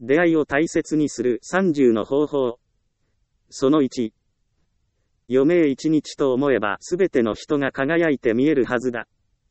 出会いを大切にする30の方法。その1。余命1日と思えばすべての人が輝いて見えるはずだ。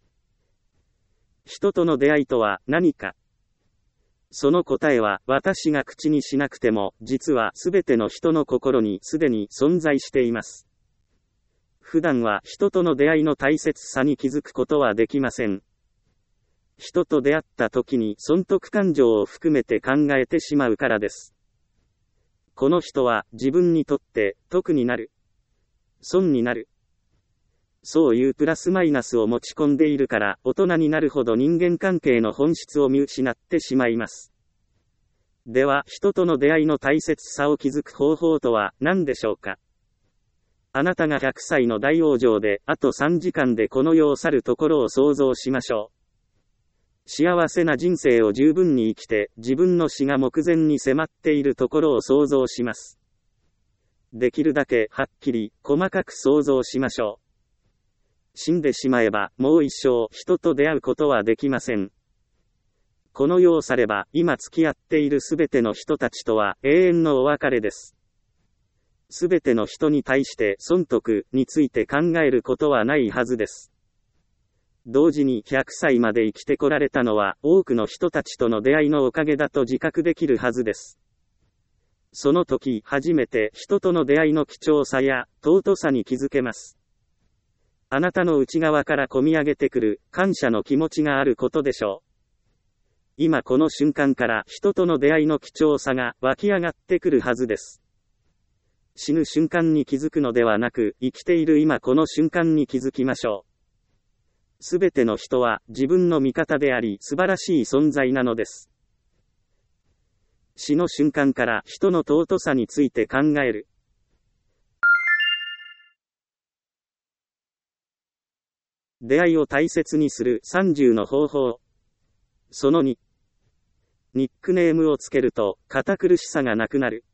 人との出会いとは何か。その答えは私が口にしなくても、実はすべての人の心にすでに存在しています。普段は人との出会いの大切さに気づくことはできません。人と出会った時に損得感情を含めて考えてしまうからです。この人は自分にとって得になる、損になる、そういうプラスマイナスを持ち込んでいるから、大人になるほど人間関係の本質を見失ってしまいます。では、人との出会いの大切さを気づく方法とは何でしょうか。あなたが100歳の大往生で、あと3時間でこの世を去るところを想像しましょう。幸せな人生を十分に生きて、自分の死が目前に迫っているところを想像します。できるだけはっきり、細かく想像しましょう。死んでしまえば、もう一生人と出会うことはできません。この世を去れば、今付き合っているすべての人たちとは永遠のお別れです。すべての人に対して損得について考えることはないはずです。同時に100歳まで生きてこられたのは多くの人たちとの出会いのおかげだと自覚できるはずです。その時初めて人との出会いの貴重さや尊さに気づけます。あなたの内側から込み上げてくる感謝の気持ちがあることでしょう。今この瞬間から人との出会いの貴重さが湧き上がってくるはずです。死ぬ瞬間に気づくのではなく、生きている今この瞬間に気づきましょう。すべての人は自分の味方であり素晴らしい存在なのです。死の瞬間から人の尊さについて考える。出会いを大切にする30の方法。その2。ニックネームをつけると堅苦しさがなくなる。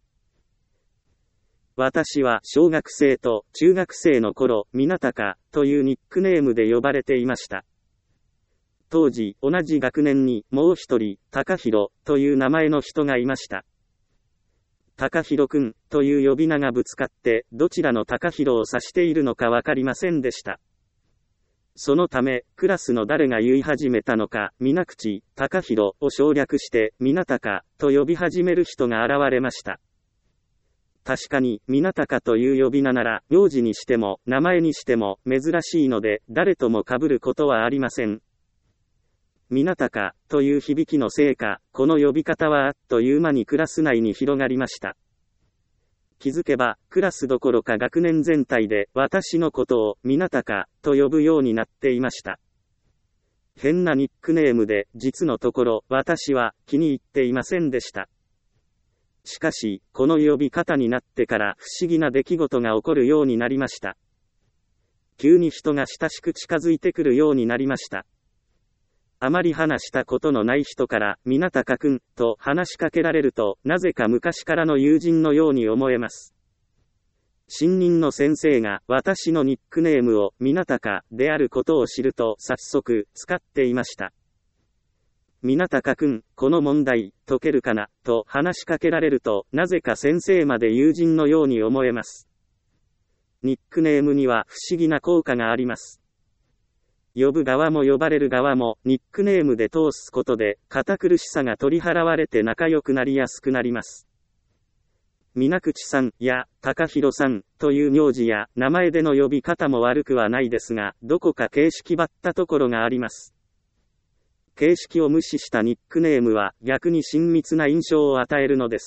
私は小学生と中学生の頃、みなたかというニックネームで呼ばれていました。当時、同じ学年にもう一人、高弘という名前の人がいました。高弘くんという呼び名がぶつかって、どちらの高弘を指しているのかわかりませんでした。そのため、クラスの誰が言い始めたのか、皆口、高弘を省略して、みなたかと呼び始める人が現れました。確かに、みなたかという呼び名なら、名字にしても、名前にしても、珍しいので、誰とも被ることはありません。みなたかという響きのせいか、この呼び方はあっという間にクラス内に広がりました。気づけば、クラスどころか学年全体で、私のことを、みなたか、と呼ぶようになっていました。変なニックネームで、実のところ、私は、気に入っていませんでした。しかし、この呼び方になってから、不思議な出来事が起こるようになりました。急に人が親しく近づいてくるようになりました。あまり話したことのない人から、みなたかくん、と話しかけられると、なぜか昔からの友人のように思えます。新任の先生が、私のニックネームを、みなたか、であることを知ると、早速、使っていました。みなたかくん、この問題、解けるかな、と話しかけられると、なぜか先生まで友人のように思えます。ニックネームには不思議な効果があります。呼ぶ側も呼ばれる側も、ニックネームで通すことで、堅苦しさが取り払われて仲良くなりやすくなります。皆口さんや、高弘さんという名字や名前での呼び方も悪くはないですが、どこか形式ばったところがあります。形式を無視したニックネームは逆に親密な印象を与えるのです。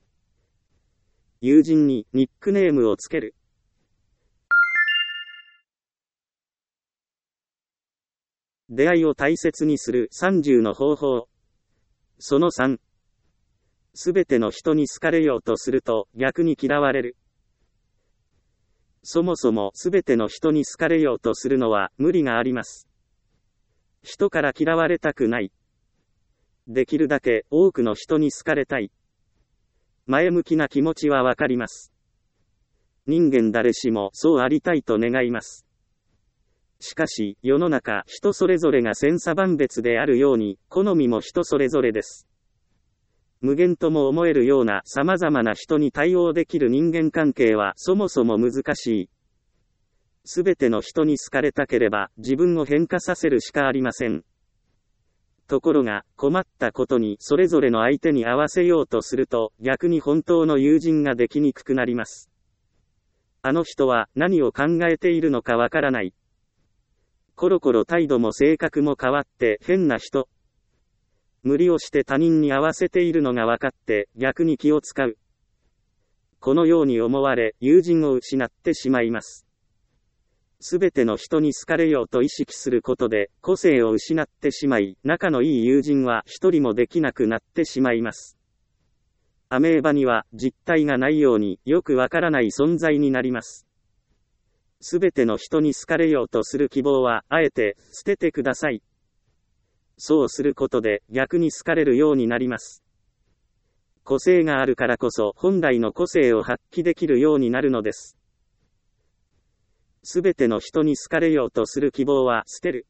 友人にニックネームをつける。出会いを大切にする30の方法。その3。すべての人に好かれようとすると逆に嫌われる。そもそもすべての人に好かれようとするのは無理があります。人から嫌われたくない。できるだけ多くの人に好かれたい。前向きな気持ちはわかります。人間誰しもそうありたいと願います。しかし、世の中、人それぞれが千差万別であるように、好みも人それぞれです。 無限とも思えるような様々な人に対応できる人間関係はそもそも難しい。すべての人に好かれたければ自分を変化させるしかありません。ところが、困ったことにそれぞれの相手に合わせようとすると、逆に本当の友人ができにくくなります。あの人は何を考えているのかわからない。コロコロ態度も性格も変わって変な人。無理をして他人に合わせているのが分かって逆に気を使う。このように思われ、友人を失ってしまいます。すべての人に好かれようと意識することで、個性を失ってしまい、仲のいい友人は一人もできなくなってしまいます。アメーバには実体がないようによくわからない存在になります。すべての人に好かれようとする希望は、あえて捨ててください。そうすることで逆に好かれるようになります。個性があるからこそ本来の個性を発揮できるようになるのです。すべての人に好かれようとする希望は捨てる。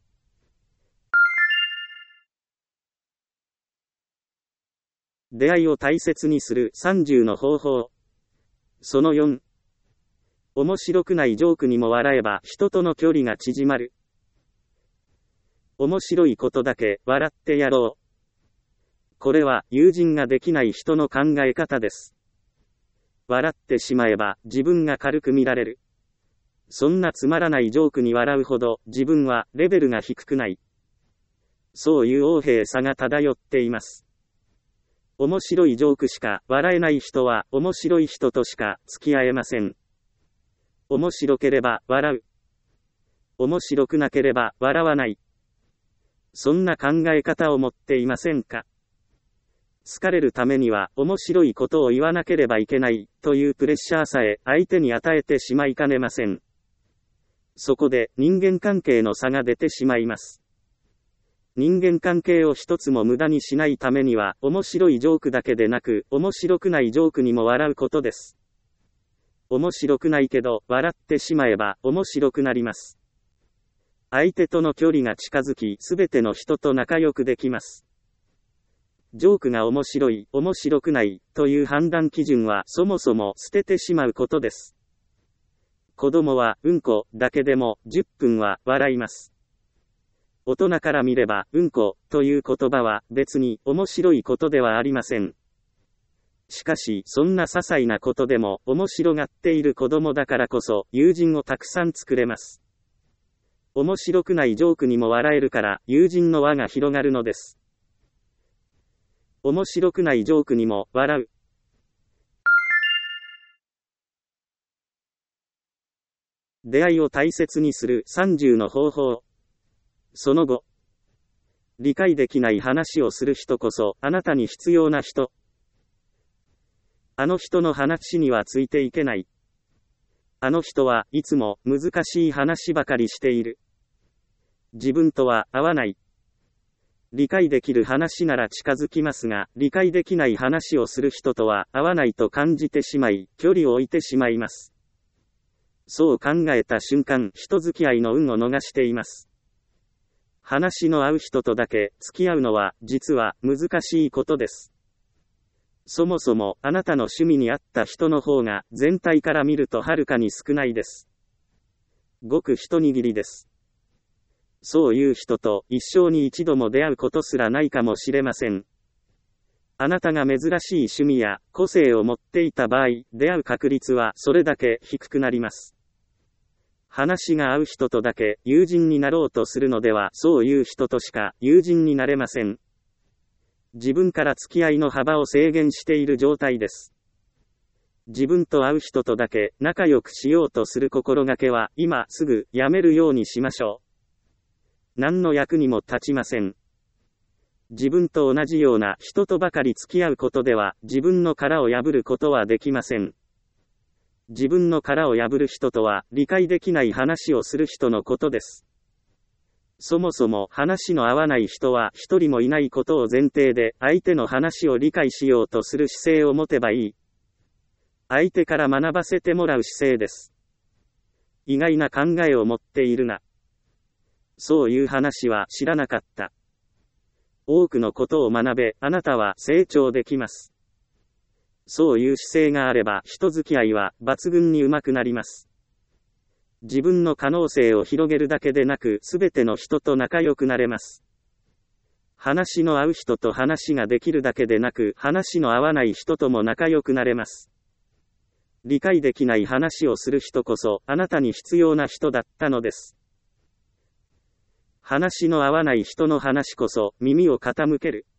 出会いを大切にする30の方法。その4。面白くないジョークにも笑えば人との距離が縮まる。面白いことだけ笑ってやろう。これは友人ができない人の考え方です。笑ってしまえば自分が軽く見られる。そんなつまらないジョークに笑うほど自分はレベルが低くない。そういう横柄さが漂っています。面白いジョークしか笑えない人は面白い人としか付き合えません。面白ければ笑う。面白くなければ笑わない。そんな考え方を持っていませんか？好かれるためには面白いことを言わなければいけないというプレッシャーさえ相手に与えてしまいかねません。そこで人間関係の差が出てしまいます。人間関係を一つも無駄にしないためには面白いジョークだけでなく面白くないジョークにも笑うことです。面白くないけど笑ってしまえば面白くなります。相手との距離が近づきすべての人と仲良くできます。ジョークが面白い、面白くないという判断基準はそもそも捨ててしまうことです。子供はうんこだけでも10分は笑います。大人から見ればうんこという言葉は別に面白いことではありません。しかしそんな些細なことでも面白がっている子供だからこそ友人をたくさん作れます。面白くないジョークにも笑えるから友人の輪が広がるのです。面白くないジョークにも笑う。出会いを大切にする30の方法。その後、理解できない話をする人こそあなたに必要な人。あの人の話にはついていけない。あの人はいつも難しい話ばかりしている。自分とは合わない。理解できる話なら近づきますが、理解できない話をする人とは合わないと感じてしまい、距離を置いてしまいます。そう考えた瞬間、人付き合いの運を逃しています。話の合う人とだけ付き合うのは実は難しいことです。そもそもあなたの趣味に合った人の方が全体から見るとはるかに少ないです。ごく一握りです。そういう人と一生に一度も出会うことすらないかもしれません。あなたが珍しい趣味や個性を持っていた場合、出会う確率はそれだけ低くなります。話が合う人とだけ友人になろうとするのでは、そういう人としか友人になれません。自分から付き合いの幅を制限している状態です。自分と合う人とだけ仲良くしようとする心がけは今すぐやめるようにしましょう。何の役にも立ちません。自分と同じような人とばかり付き合うことでは自分の殻を破ることはできません。自分の殻を破る人とは理解できない話をする人のことです。そもそも話の合わない人は一人もいないことを前提で相手の話を理解しようとする姿勢を持てばいい。相手から学ばせてもらう姿勢です。意外な考えを持っているな。そういう話は知らなかった。 多くのことを学べ、あなたは成長できます。そういう姿勢があれば人付き合いは抜群に上手くなります。自分の可能性を広げるだけでなく、すべての人と仲良くなれます。話の合う人と話ができるだけでなく、話の合わない人とも仲良くなれます。理解できない話をする人こそ、あなたに必要な人だったのです。話の合わない人の話こそ、耳を傾ける。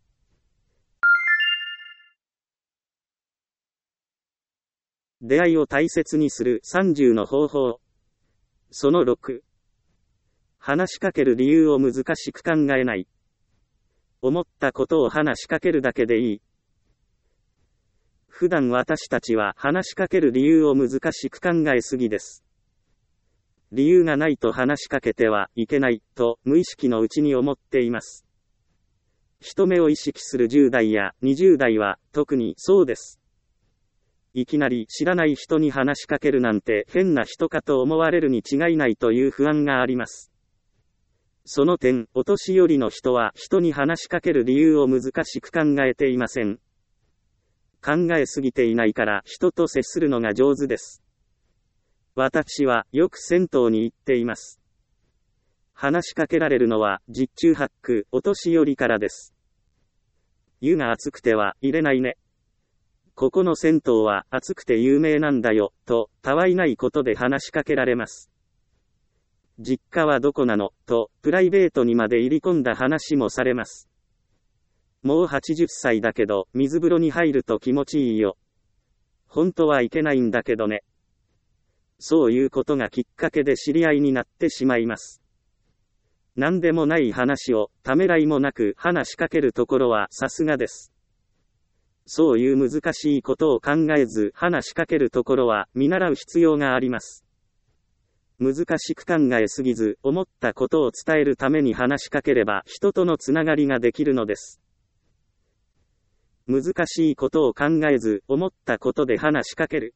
出会いを大切にする30の方法。その6。話しかける理由を難しく考えない。思ったことを話しかけるだけでいい。普段私たちは話しかける理由を難しく考えすぎです。理由がないと話しかけてはいけないと無意識のうちに思っています。人目を意識する10代や20代は特にそうです。いきなり知らない人に話しかけるなんて変な人かと思われるに違いないという不安があります。その点、お年寄りの人は人に話しかける理由を難しく考えていません。考えすぎていないから人と接するのが上手です。私はよく銭湯に行っています。話しかけられるのは十中八九お年寄りからです。湯が熱くては入れないね。ここの銭湯は熱くて有名なんだよ、と、たわいないことで話しかけられます。実家はどこなの、と、プライベートにまで入り込んだ話もされます。もう80歳だけど、水風呂に入ると気持ちいいよ。本当はいけないんだけどね。そういうことがきっかけで知り合いになってしまいます。何でもない話を、ためらいもなく話しかけるところはさすがです。そういう難しいことを考えず話しかけるところは見習う必要があります。難しく考えすぎず思ったことを伝えるために話しかければ人とのつながりができるのです。難しいことを考えず思ったことで話しかける。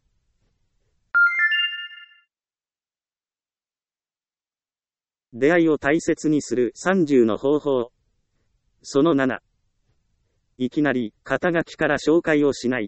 出会いを大切にする30の方法。その7。いきなり、肩書きから紹介をしない。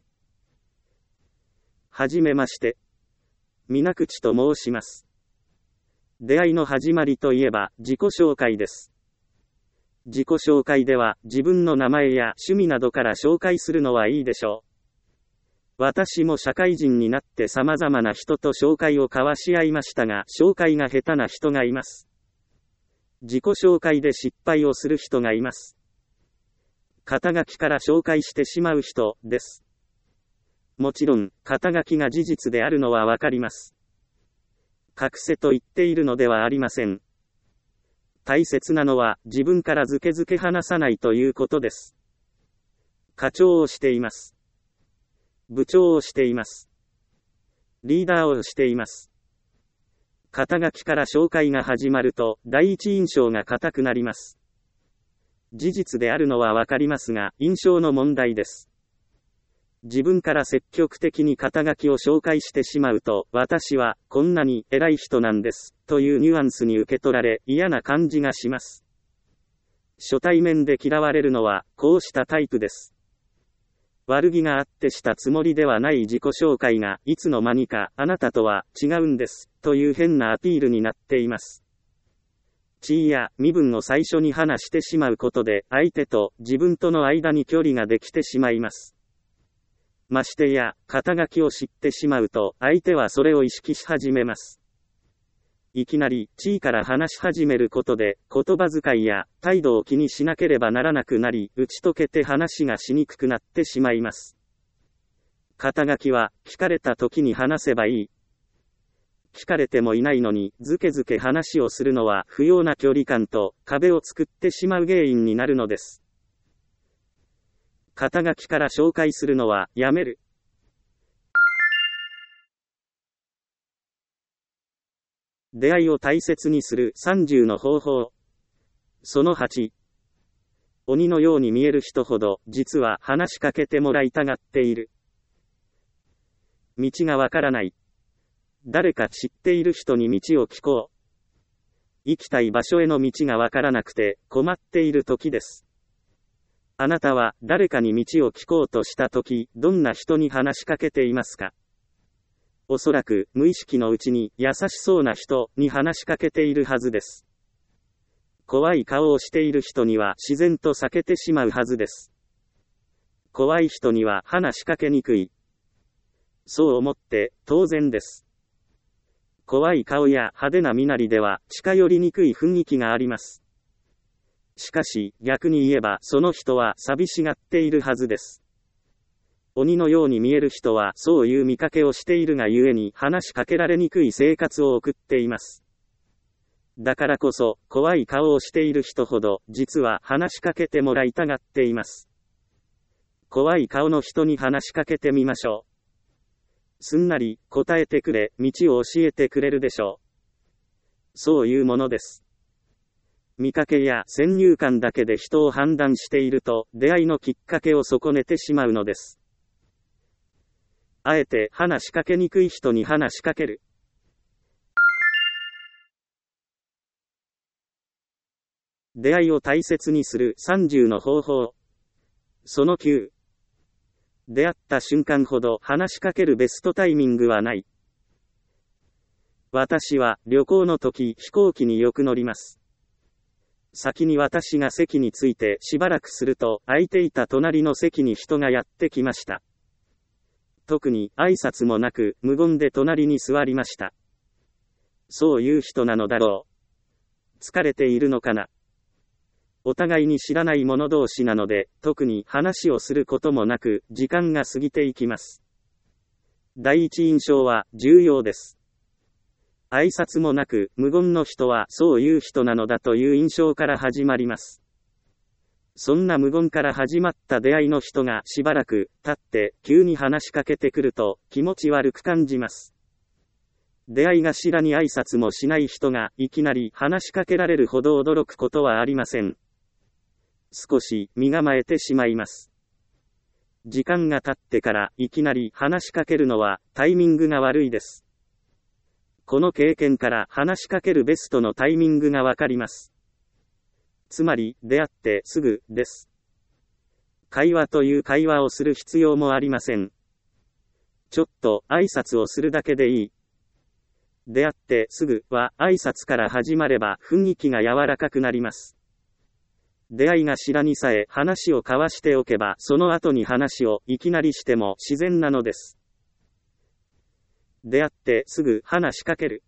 はじめまして。水口と申します。出会いの始まりといえば、自己紹介です。自己紹介では、自分の名前や趣味などから紹介するのはいいでしょう。私も社会人になって様々な人と紹介を交わし合いましたが、紹介が下手な人がいます。自己紹介で失敗をする人がいます。肩書きから紹介してしまう人です。もちろん、肩書きが事実であるのはわかります。隠せと言っているのではありません。大切なのは自分からずけずけ話さないということです。課長をしています。部長をしています。リーダーをしています。肩書きから紹介が始まると、第一印象が固くなります。事実であるのはわかりますが、印象の問題です。自分から積極的に肩書きを紹介してしまうと、私は、こんなに偉い人なんです、というニュアンスに受け取られ、嫌な感じがします。初対面で嫌われるのは、こうしたタイプです。悪気があってしたつもりではない自己紹介が、いつの間にか、あなたとは、違うんです、という変なアピールになっています。地位や身分を最初に話してしまうことで、相手と自分との間に距離ができてしまいます。ましてや、肩書きを知ってしまうと、相手はそれを意識し始めます。いきなり、地位から話し始めることで、言葉遣いや態度を気にしなければならなくなり、打ち解けて話がしにくくなってしまいます。肩書きは、聞かれた時に話せばいい。聞かれてもいないのに、ずけずけ話をするのは不要な距離感と壁を作ってしまう原因になるのです。肩書きから紹介するのはやめる。出会いを大切にする30の方法。その8。鬼のように見える人ほど、実は話しかけてもらいたがっている。道がわからない。誰か知っている人に道を聞こう。行きたい場所への道がわからなくて困っている時です。 あなたは誰かに道を聞こうとしたとき、どんな人に話しかけていますか？おそらく無意識のうちに優しそうな人に話しかけているはずです。怖い顔をしている人には自然と避けてしまうはずです。怖い人には話しかけにくい。そう思って当然です。怖い顔や派手な身なりでは近寄りにくい雰囲気があります。しかし逆に言えばその人は寂しがっているはずです。鬼のように見える人はそういう見かけをしているがゆえに話しかけられにくい生活を送っています。だからこそ怖い顔をしている人ほど実は話しかけてもらいたがっています。怖い顔の人に話しかけてみましょう。すんなり答えてくれ、道を教えてくれるでしょう。そういうものです。見かけや先入観だけで人を判断していると出会いのきっかけを損ねてしまうのです。あえて話しかけにくい人に話しかける。出会いを大切にする30の方法。その9。出会った瞬間ほど話しかけるベストタイミングはない。私は旅行の時飛行機によく乗ります。先に私が席に着いてしばらくすると空いていた隣の席に人がやってきました。特に挨拶もなく無言で隣に座りました。そういう人なのだろう。疲れているのかな。お互いに知らない者同士なので、特に話をすることもなく時間が過ぎていきます。第一印象は重要です。挨拶もなく無言の人はそういう人なのだという印象から始まります。そんな無言から始まった出会いの人がしばらく経って急に話しかけてくると気持ち悪く感じます。出会い頭に挨拶もしない人がいきなり話しかけられるほど驚くことはありません。少し身構えてしまいます。時間が経ってからいきなり話しかけるのはタイミングが悪いです。この経験から話しかけるベストのタイミングがわかります。つまり、出会ってすぐです。会話という会話をする必要もありません。ちょっと挨拶をするだけでいい。出会ってすぐは挨拶から始まれば雰囲気が柔らかくなります。出会い頭にさえ話を交わしておけばその後に話をいきなりしても自然なのです。出会ってすぐ話しかける。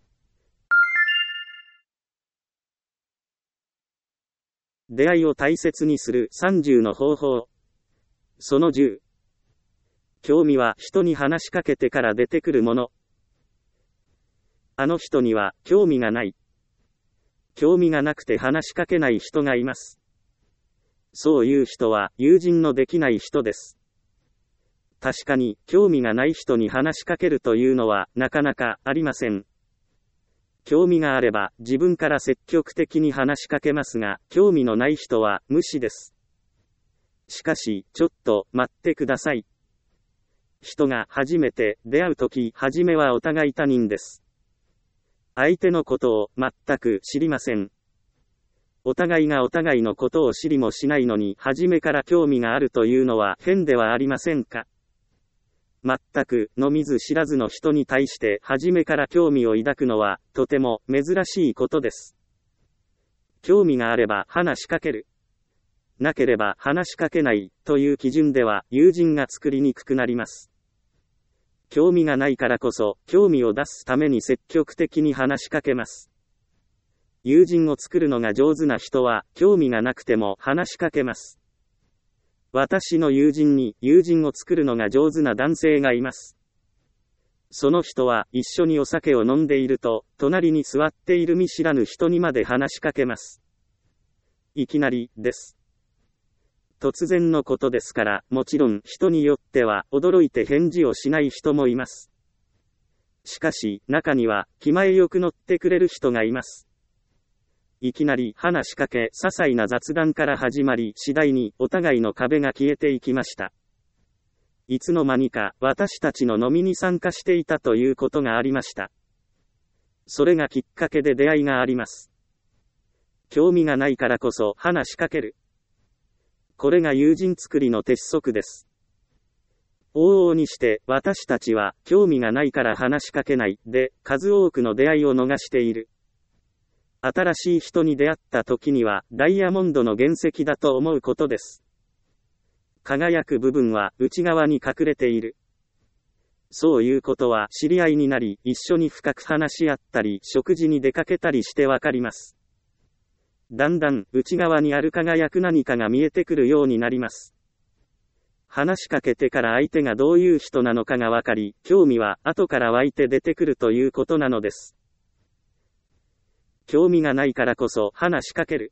出会いを大切にする30の方法。その10。興味は人に話しかけてから出てくるもの。あの人には興味がない。興味がなくて話しかけない人がいます。そういう人は友人のできない人です。確かに興味がない人に話しかけるというのはなかなかありません。興味があれば自分から積極的に話しかけますが、興味のない人は無視です。しかし、ちょっと待ってください。人が初めて出会うとき、初めはお互い他人です。相手のことを全く知りません。お互いがお互いのことを知りもしないのに、初めから興味があるというのは変ではありませんか。全くの見ず知らずの人に対して初めから興味を抱くのはとても珍しいことです。興味があれば話しかける。なければ話しかけないという基準では友人が作りにくくなります。興味がないからこそ興味を出すために積極的に話しかけます。友人を作るのが上手な人は興味がなくても話しかけます。私の友人に友人を作るのが上手な男性がいます。その人は一緒にお酒を飲んでいると、隣に座っている見知らぬ人にまで話しかけます。いきなりです。突然のことですから、もちろん人によっては驚いて返事をしない人もいます。しかし、中には気前よく乗ってくれる人がいます。いきなり話しかけ、些細な雑談から始まり、次第にお互いの壁が消えていきました。いつの間にか私たちの飲みに参加していたということがありました。それがきっかけで出会いがあります。興味がないからこそ話しかける。 これが友人作りの鉄則です。往々にして私たちは興味がないから話しかけないで数多くの出会いを逃している。新しい人に出会った時にはダイヤモンドの原石だと思うことです。輝く部分は内側に隠れている。そういうことは知り合いになり一緒に深く話し合ったり食事に出かけたりしてわかります。だんだん内側にある輝く何かが見えてくるようになります。話しかけてから相手がどういう人なのかがわかり、興味は後から湧いて出てくるということなのです。興味がないからこそ話しかける。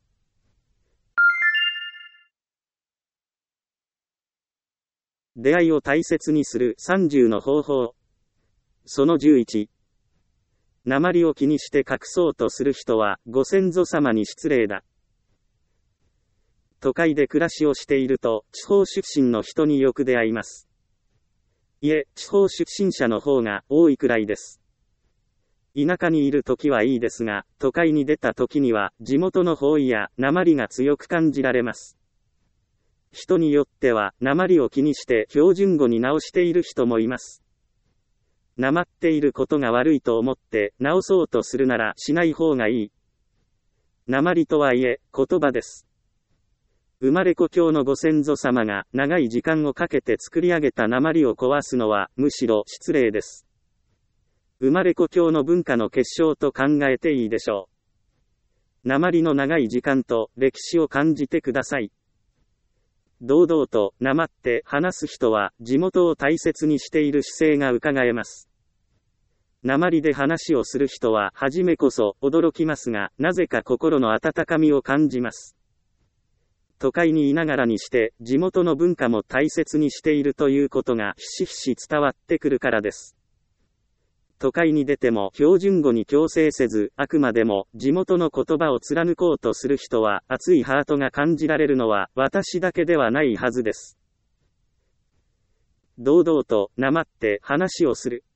出会いを大切にする30の方法。その11。訛りを気にして隠そうとする人はご先祖様に失礼だ。都会で暮らしをしていると地方出身の人によく出会います。いえ、地方出身者の方が多いくらいです。田舎にいるときはいいですが、都会に出たときには地元の方位や訛りが強く感じられます。人によっては、訛りを気にして標準語に直している人もいます。訛っていることが悪いと思って直そうとするならしない方がいい。訛りとはいえ、言葉です。生まれ故郷のご先祖様が長い時間をかけて作り上げた訛りを壊すのはむしろ失礼です。生まれ故郷の文化の結晶と考えていいでしょう。訛りの長い時間と歴史を感じてください。堂々と訛って話す人は地元を大切にしている姿勢が伺えます。訛りで話をする人は初めこそ驚きますが、なぜか心の温かみを感じます。都会にいながらにして地元の文化も大切にしているということがひしひし伝わってくるからです。都会に出ても標準語に強制せず、あくまでも地元の言葉を貫こうとする人は熱いハートが感じられるのは私だけではないはずです。堂々と訛って話をする。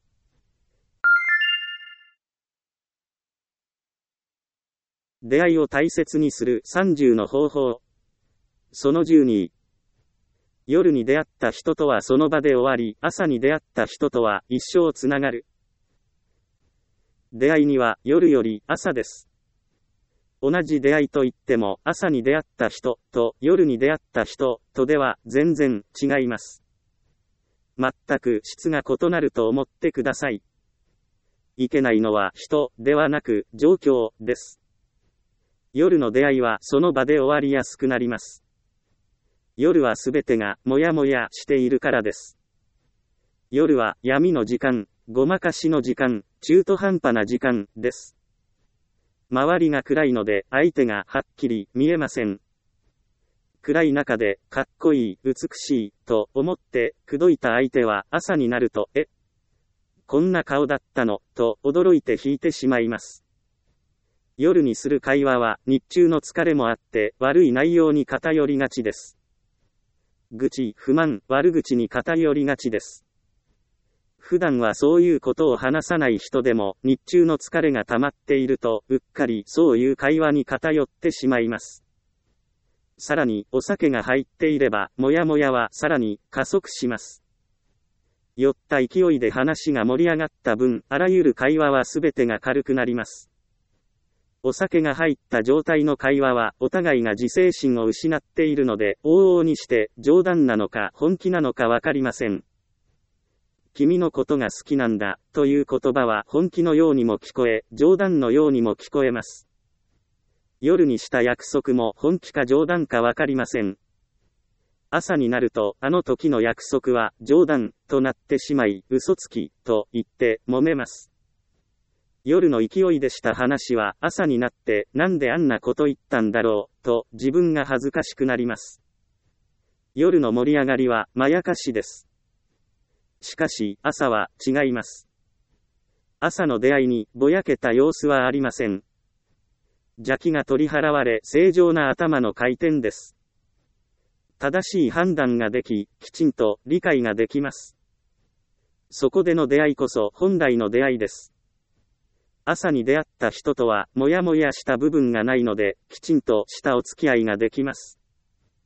出会いを大切にする30の方法。その12。夜に出会った人とはその場で終わり、朝に出会った人とは一生つながる。出会いには夜より朝です。同じ出会いといっても朝に出会った人と夜に出会った人とでは全然違います。全く質が異なると思ってください。いけないのは人ではなく状況です。夜の出会いはその場で終わりやすくなります。夜はすべてがもやもやしているからです。夜は闇の時間、ごまかしの時間、中途半端な時間です。周りが暗いので相手がはっきり見えません。暗い中でかっこいい、美しいと思って口説いた相手は朝になると、こんな顔だったのと驚いて引いてしまいます。夜にする会話は日中の疲れもあって悪い内容に偏りがちです。愚痴、不満、悪口に偏りがちです。普段はそういうことを話さない人でも日中の疲れが溜まっているとうっかりそういう会話に偏ってしまいます。さらにお酒が入っていればモヤモヤはさらに加速します。酔った勢いで話が盛り上がった分、あらゆる会話はすべてが軽くなります。お酒が入った状態の会話はお互いが自制心を失っているので往々にして冗談なのか本気なのかわかりません。君のことが好きなんだという言葉は本気のようにも聞こえ、冗談のようにも聞こえます。夜にした約束も本気か冗談かわかりません。朝になるとあの時の約束は冗談となってしまい、嘘つきと言って揉めます。夜の勢いでした話は朝になってなんであんなこと言ったんだろうと自分が恥ずかしくなります。夜の盛り上がりはまやかしです。しかし朝は違います。朝の出会いにぼやけた様子はありません。邪気が取り払われ正常な頭の回転です。正しい判断ができ、きちんと理解ができます。そこでの出会いこそ本来の出会いです。朝に出会った人とはもやもやした部分がないので、きちんとしたお付き合いができます。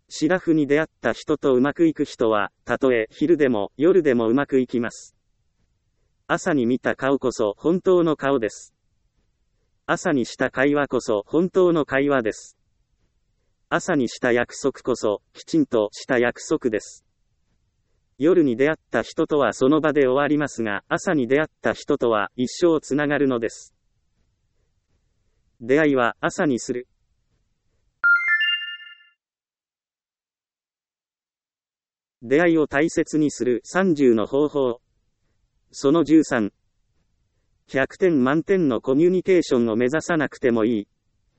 シラフに出会った人とうまくいく人は、たとえ昼でも夜でもうまくいきます。朝に見た顔こそ本当の顔です。朝にした会話こそ本当の会話です。朝にした約束こそきちんとした約束です。夜に出会った人とはその場で終わりますが、朝に出会った人とは一生つながるのです。出会いは朝にする。出会いを大切にする30の方法。その13。100点満点のコミュニケーションを目指さなくてもいい。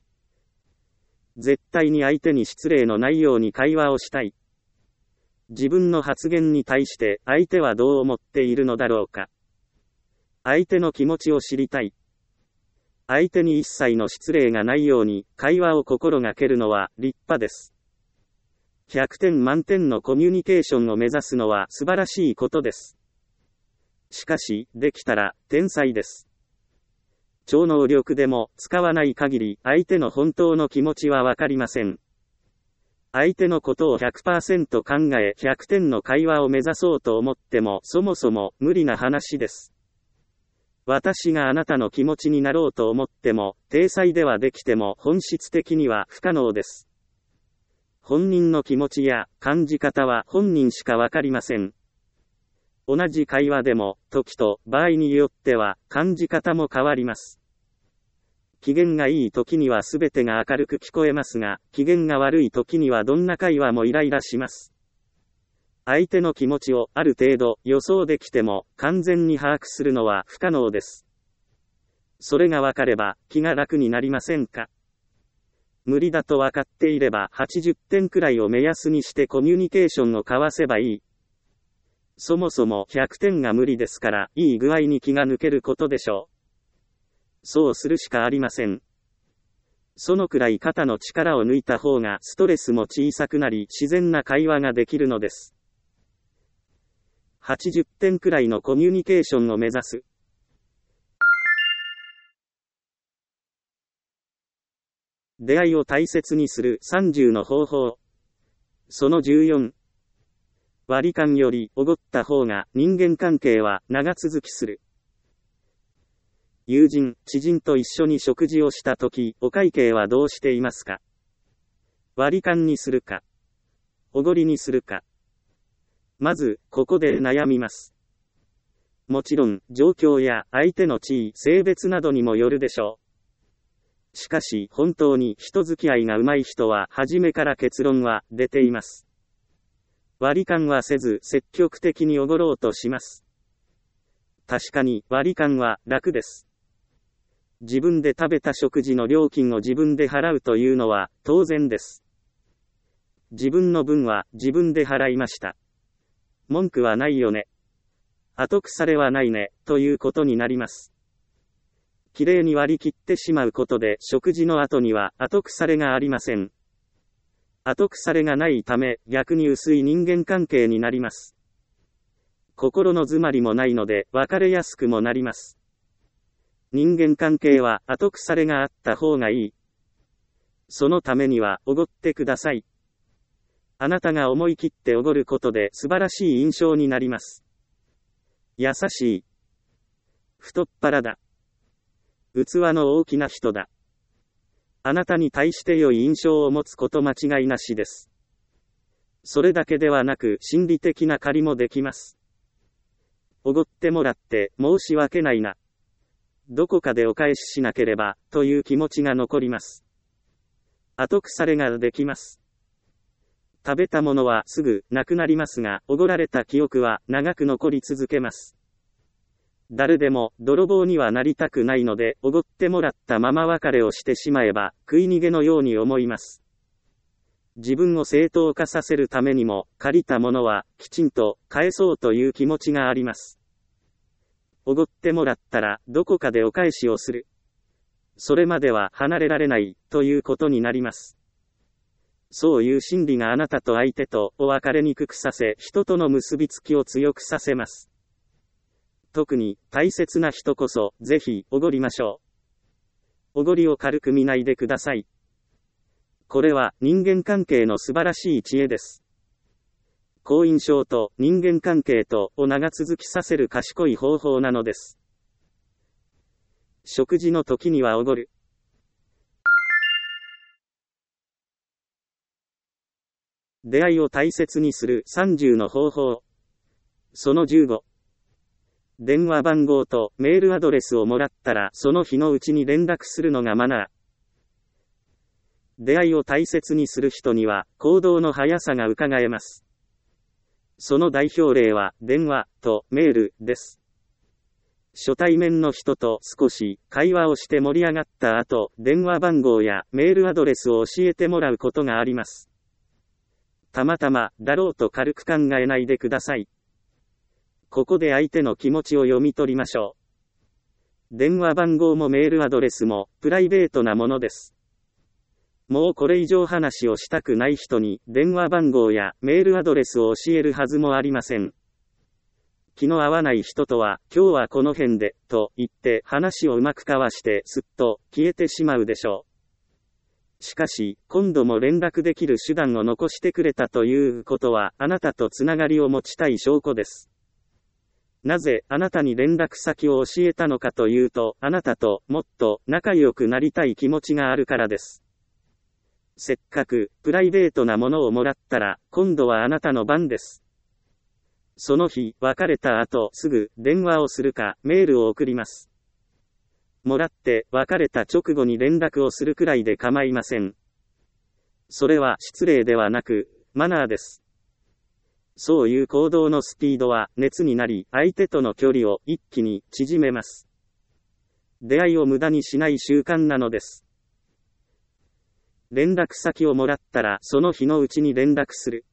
絶対に相手に失礼のないように会話をしたい。自分の発言に対して相手はどう思っているのだろうか。相手の気持ちを知りたい。相手に一切の失礼がないように会話を心がけるのは立派です。100点満点のコミュニケーションを目指すのは素晴らしいことです。しかし、できたら天才です。超能力でも使わない限り相手の本当の気持ちはわかりません。相手のことを 100% 考え100点の会話を目指そうと思ってもそもそも無理な話です。私があなたの気持ちになろうと思っても、体裁ではできても本質的には不可能です。本人の気持ちや感じ方は本人しかわかりません。同じ会話でも、時と場合によっては感じ方も変わります。機嫌がいい時には全てが明るく聞こえますが、機嫌が悪い時にはどんな会話もイライラします。相手の気持ちをある程度予想できても完全に把握するのは不可能です。それがわかれば気が楽になりませんか？無理だと分かっていれば80点くらいを目安にしてコミュニケーションを交わせばいい。そもそも100点が無理ですから、いい具合に気が抜けることでしょう。そうするしかありません。そのくらい肩の力を抜いた方がストレスも小さくなり自然な会話ができるのです。80点くらいのコミュニケーションを目指す。出会いを大切にする30の方法。その14。割り勘よりおごった方が人間関係は長続きする。友人、知人と一緒に食事をしたとき、お会計はどうしていますか？割り勘にするか、おごりにするか。まず、ここで悩みます。もちろん、状況や相手の地位、性別などにもよるでしょう。しかし、本当に人付き合いが上手い人は、初めから結論は出ています。割り勘はせず、積極的におごろうとします。確かに、割り勘は楽です。自分で食べた食事の料金を自分で払うというのは当然です。自分の分は自分で払いました。文句はないよね。後腐れはないね、ということになります。きれいに割り切ってしまうことで食事の後には後腐れがありません。後腐れがないため逆に薄い人間関係になります。心の詰まりもないので別れやすくもなります。人間関係は後腐れがあった方がいい。そのためにはおごってください。あなたが思い切っておごることで素晴らしい印象になります。優しい。太っ腹だ。器の大きな人だ。あなたに対して良い印象を持つこと間違いなしです。それだけではなく心理的な借りもできます。おごってもらって申し訳ないな。どこかでお返ししなければ、という気持ちが残ります。後腐れができます。食べたものはすぐなくなりますが、おごられた記憶は長く残り続けます。誰でも泥棒にはなりたくないので、おごってもらったまま別れをしてしまえば、食い逃げのように思います。自分を正当化させるためにも、借りたものはきちんと返そうという気持ちがあります。おごってもらったらどこかでお返しをする。それまでは離れられないということになります。そういう心理があなたと相手とお別れにくくさせ、人との結びつきを強くさせます。特に大切な人こそぜひおごりましょう。おごりを軽く見ないでください。 これは人間関係の素晴らしい知恵です。好印象と人間関係とを長続きさせる賢い方法なのです。食事の時にはおごる。出会いを大切にする30の方法。その15。電話番号とメールアドレスをもらったらその日のうちに連絡するのがマナー。出会いを大切にする人には行動の速さが伺えます。その代表例は電話とメールです。初対面の人と少し会話をして盛り上がった後、電話番号やメールアドレスを教えてもらうことがあります。たまたまだろうと軽く考えないでください。ここで相手の気持ちを読み取りましょう。電話番号もメールアドレスもプライベートなものです。もうこれ以上話をしたくない人に電話番号やメールアドレスを教えるはずもありません。気の合わない人とは今日はこの辺でと言って話をうまく交わしてすっと消えてしまうでしょう。しかし今度も連絡できる手段を残してくれたということはあなたとつながりを持ちたい証拠です。なぜあなたに連絡先を教えたのかというと、あなたともっと仲良くなりたい気持ちがあるからです。せっかくプライベートなものをもらったら、今度はあなたの番です。その日、別れた後すぐ電話をするかメールを送ります。もらって別れた直後に連絡をするくらいで構いません。それは失礼ではなく、マナーです。そういう行動のスピードは熱になり、相手との距離を一気に縮めます。出会いを無駄にしない習慣なのです。連絡先をもらったらその日のうちに連絡する。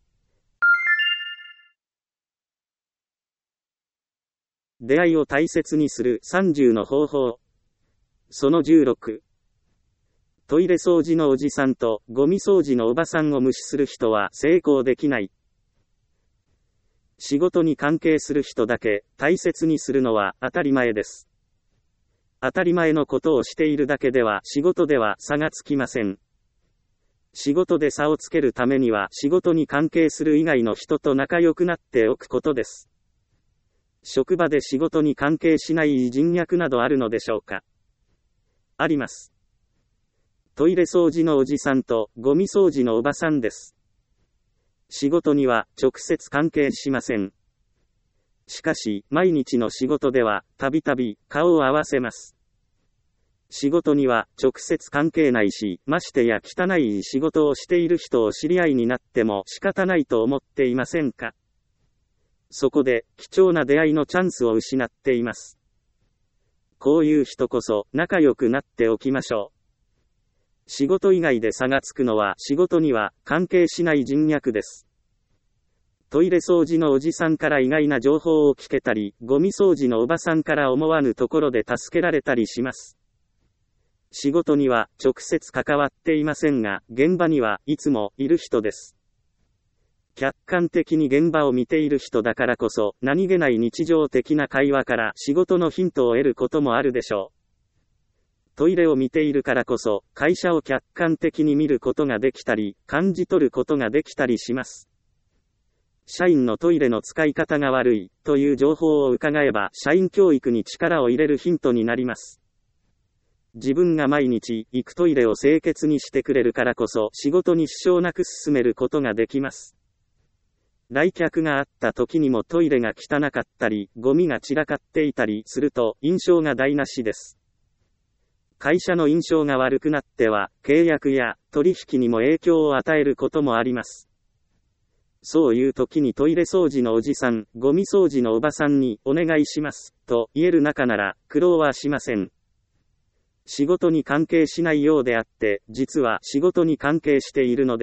出会いを大切にする30の方法。その16。トイレ掃除のおじさんとゴミ掃除のおばさんを無視する人は成功できない。仕事に関係する人だけ大切にするのは当たり前です。当たり前のことをしているだけでは仕事では差がつきません。仕事で差をつけるためには仕事に関係する以外の人と仲良くなっておくことです。職場で仕事に関係しない人脈などあるのでしょうか？あります。トイレ掃除のおじさんとゴミ掃除のおばさんです。仕事には直接関係しません。しかし、毎日の仕事では、たびたび顔を合わせます。仕事には直接関係ないし、ましてや汚い仕事をしている人を知り合いになっても仕方ないと思っていませんか？そこで、貴重な出会いのチャンスを失っています。こういう人こそ仲良くなっておきましょう。仕事以外で差がつくのは仕事には関係しない人脈です。トイレ掃除のおじさんから意外な情報を聞けたり、ゴミ掃除のおばさんから思わぬところで助けられたりします。仕事には直接関わっていませんが、現場にはいつもいる人です。客観的に現場を見ている人だからこそ、何気ない日常的な会話から仕事のヒントを得ることもあるでしょう。トイレを見ているからこそ、会社を客観的に見ることができたり、感じ取ることができたりします。社員のトイレの使い方が悪い、という情報を伺えば、社員教育に力を入れるヒントになります。自分が毎日行くトイレを清潔にしてくれるからこそ、仕事に支障なく進めることができます。来客があった時にもトイレが汚かったり、ゴミが散らかっていたりすると、印象が台無しです。会社の印象が悪くなっては、契約や取引にも影響を与えることもあります。そういう時にトイレ掃除のおじさん、ゴミ掃除のおばさんにお願いします、と言える仲なら苦労はしません。仕事に関係しないようであって、実は仕事に関係しているのです。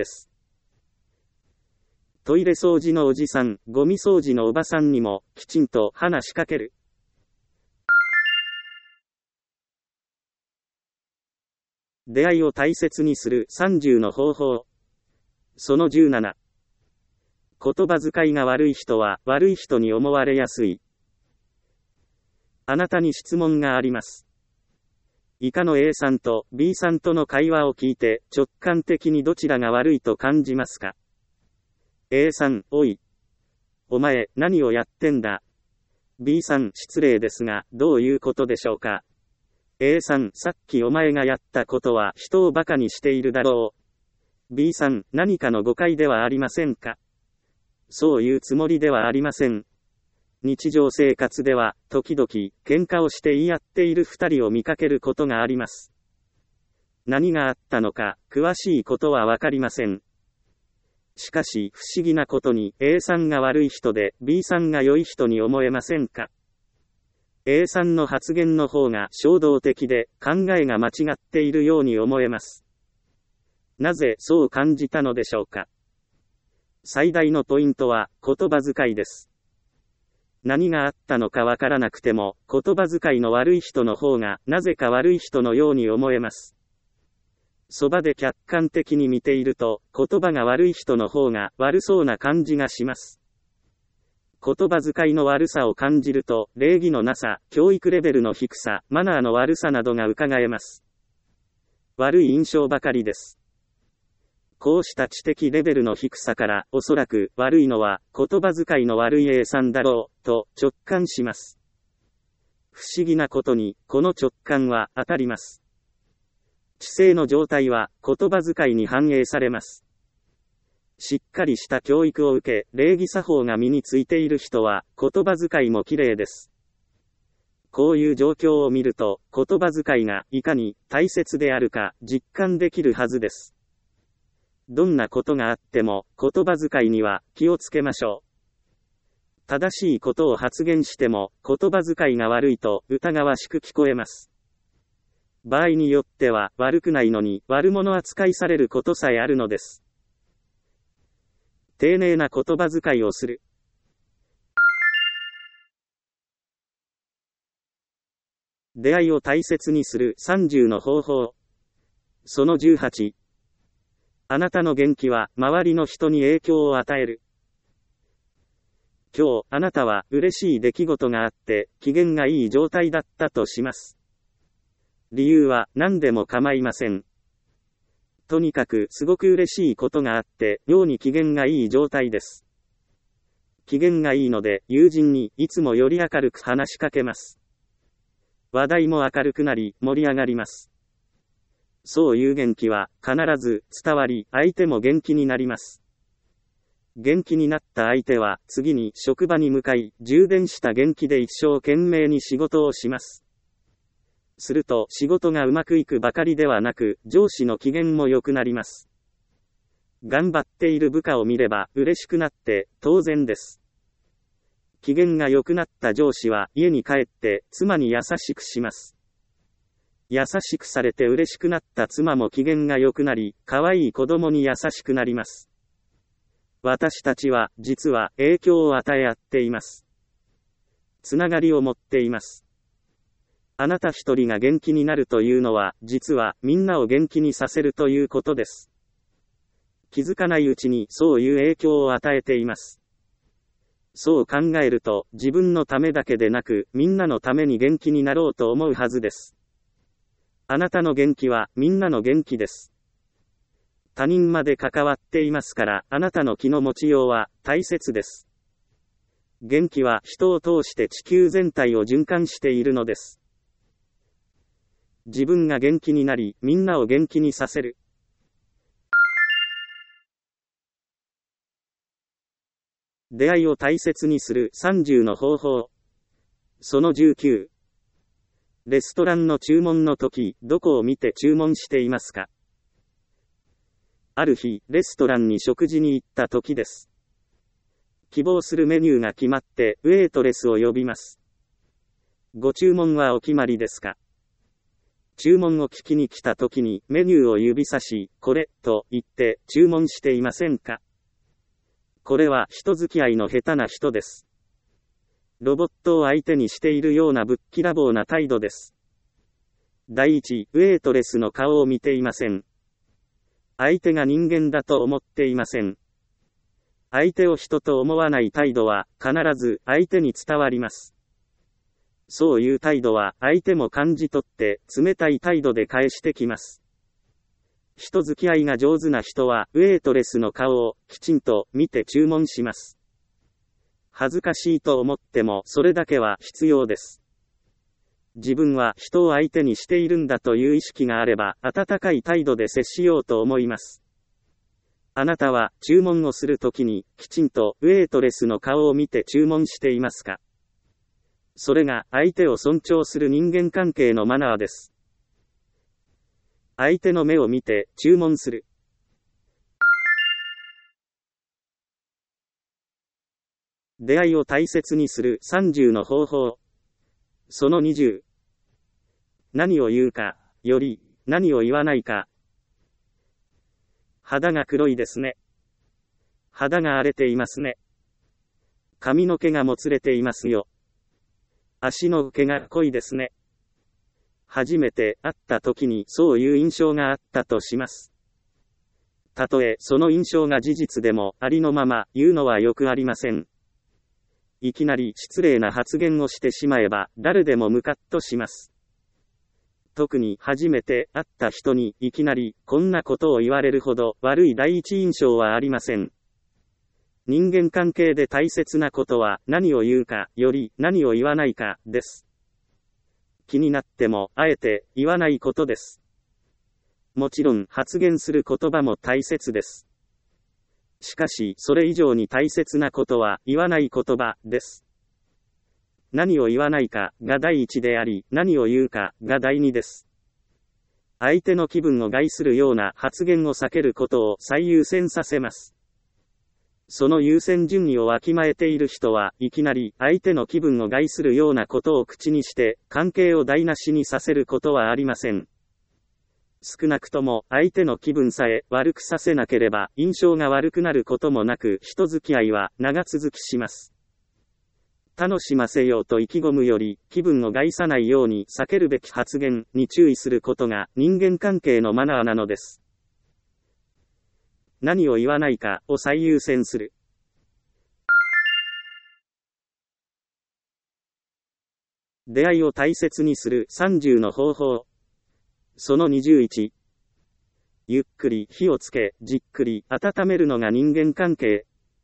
トイレ掃除のおじさん、ゴミ掃除のおばさんにもきちんと話しかける。出会いを大切にする30の方法。その17。言葉遣いが悪い人は悪い人に思われやすい。あなたに質問があります。 以下の A さんと B さんとの会話を聞いて直感的にどちらが悪いと感じますか？ A さん、おい。お前、何をやってんだ。B さん、失礼ですが、どういうことでしょうか。A さん、さっきお前がやったことは人を馬鹿にしているだろう。B さん、何かの誤解ではありませんか。そういうつもりではありません。日常生活では、時々、喧嘩をして言い合っている二人を見かけることがあります。何があったのか、詳しいことはわかりません。しかし、不思議なことに、A さんが悪い人で、B さんが良い人に思えませんか？ A さんの発言の方が衝動的で、考えが間違っているように思えます。なぜそう感じたのでしょうか？最大のポイントは、言葉遣いです。何があったのかわからなくても、言葉遣いの悪い人の方が、なぜか悪い人のように思えます。そばで客観的に見ていると、言葉が悪い人の方が悪そうな感じがします。言葉遣いの悪さを感じると、礼儀のなさ、教育レベルの低さ、マナーの悪さなどが伺えます。悪い印象ばかりです。こうした知的レベルの低さから、おそらく悪いのは言葉遣いの悪い A さんだろう、と直感します。不思議なことに、この直感は当たります。知性の状態は言葉遣いに反映されます。しっかりした教育を受け、礼儀作法が身についている人は、言葉遣いも綺麗です。こういう状況を見ると、言葉遣いがいかに大切であるか実感できるはずです。どんなことがあっても、言葉遣いには気をつけましょう。正しいことを発言しても、言葉遣いが悪いと疑わしく聞こえます。場合によっては、悪くないのに悪者扱いされることさえあるのです。丁寧な言葉遣いをする。出会いを大切にする30の方法。その18。あなたの元気は周りの人に影響を与える。今日、あなたは嬉しい出来事があって、機嫌がいい状態だったとします。理由は何でも構いません。とにかくすごく嬉しいことがあって、妙に機嫌がいい状態です。機嫌がいいので、友人にいつもより明るく話しかけます。話題も明るくなり、盛り上がります。そういう元気は必ず伝わり、相手も元気になります。元気になった相手は次に職場に向かい、充電した元気で一生懸命に仕事をします。すると仕事がうまくいくばかりではなく、上司の機嫌も良くなります。頑張っている部下を見れば嬉しくなって当然です。機嫌が良くなった上司は家に帰って妻に優しくします。優しくされて嬉しくなった妻も機嫌が良くなり、可愛い子供に優しくなります。私たちは実は影響を与え合っています。つながりを持っています。あなた一人が元気になるというのは、実はみんなを元気にさせるということです。気づかないうちにそういう影響を与えています。そう考えると、自分のためだけでなく、みんなのために元気になろうと思うはずです。あなたの元気はみんなの元気です。他人まで関わっていますから、あなたの気の持ちようは大切です。元気は人を通して地球全体を循環しているのです。自分が元気になり、みんなを元気にさせる。出会いを大切にする30の方法。その19。レストランの注文の時、どこを見て注文していますか？ある日、レストランに食事に行った時です。希望するメニューが決まって、ウェイトレスを呼びます。ご注文はお決まりですか？注文を聞きに来た時にメニューを指差し、これ、と言って注文していませんか？これは人付き合いの下手な人です。ロボットを相手にしているようなぶっきらぼうな態度です。第一、ウェイトレスの顔を見ていません。相手が人間だと思っていません。相手を人と思わない態度は必ず相手に伝わります。 そういう態度は相手も感じ取って冷たい態度で返してきます。人付き合いが上手な人はウェイトレスの顔をきちんと見て注文します。恥ずかしいと思ってもそれだけは必要です。自分は人を相手にしているんだという意識があれば温かい態度で接しようと思います。あなたは注文をするときにきちんとウェイトレスの顔を見て注文していますか？それが相手を尊重する人間関係のマナーです。相手の目を見て注文する。出会いを大切にする30の方法。その20。何を言うか、より、何を言わないか。肌が黒いですね。肌が荒れていますね。髪の毛がもつれていますよ。足の毛が濃いですね。初めて会った時にそういう印象があったとします。たとえその印象が事実でもありのまま言うのはよくありません。いきなり失礼な発言をしてしまえば誰でもムカッとします。特に初めて会った人にいきなりこんなことを言われるほど悪い第一印象はありません。人間関係で大切なことは何を言うかより何を言わないかです。気になってもあえて言わないことです。もちろん発言する言葉も大切です。しかしそれ以上に大切なことは言わない言葉です。何を言わないかが第一であり、何を言うかが第二です。相手の気分を害するような発言を避けることを最優先させます。その優先順位をわきまえている人はいきなり相手の気分を害するようなことを口にして関係を台無しにさせることはありません。少なくとも相手の気分さえ悪くさせなければ印象が悪くなることもなく人付き合いは長続きします。楽しませようと意気込むより気分を害さないように避けるべき発言に注意することが人間関係のマナーなのです。何を言わないかを最優先する。出会いを大切にする30の方法。その21。ゆっくり火をつけ、じっくり温めるのが人間関係。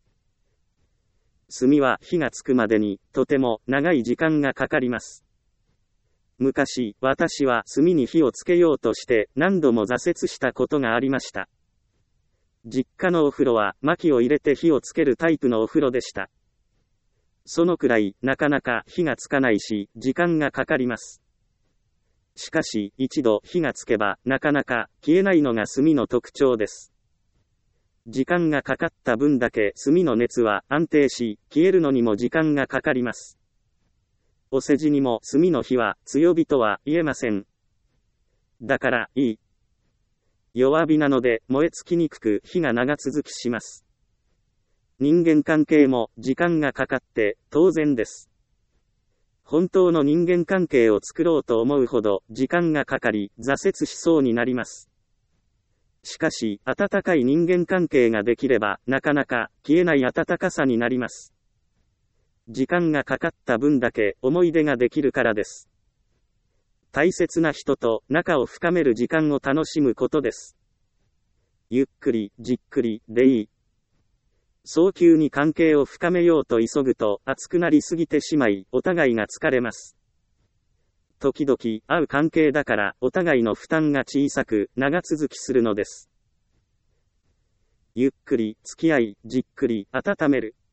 炭は火がつくまでにとても長い時間がかかります。昔、私は炭に火をつけようとして何度も挫折したことがありました。実家のお風呂は薪を入れて火をつけるタイプのお風呂でした。そのくらいなかなか火がつかないし、時間がかかります。しかし、一度火がつけばなかなか消えないのが炭の特徴です。時間がかかった分だけ炭の熱は安定し、消えるのにも時間がかかります。お世辞にも炭の火は強火とは言えません。だからいい。弱火なので燃え尽きにくく火が長続きします。人間関係も時間がかかって当然です。本当の人間関係を作ろうと思うほど時間がかかり挫折しそうになります。しかし温かい人間関係ができればなかなか消えない温かさになります。時間がかかった分だけ思い出ができるからです。大切な人と仲を深める時間を楽しむことです。ゆっくり、じっくりでいい。早急に関係を深めようと急ぐと熱くなりすぎてしまい、お互いが疲れます。時々会う関係だからお互いの負担が小さく長続きするのです。ゆっくり、付き合い、じっくり、温める。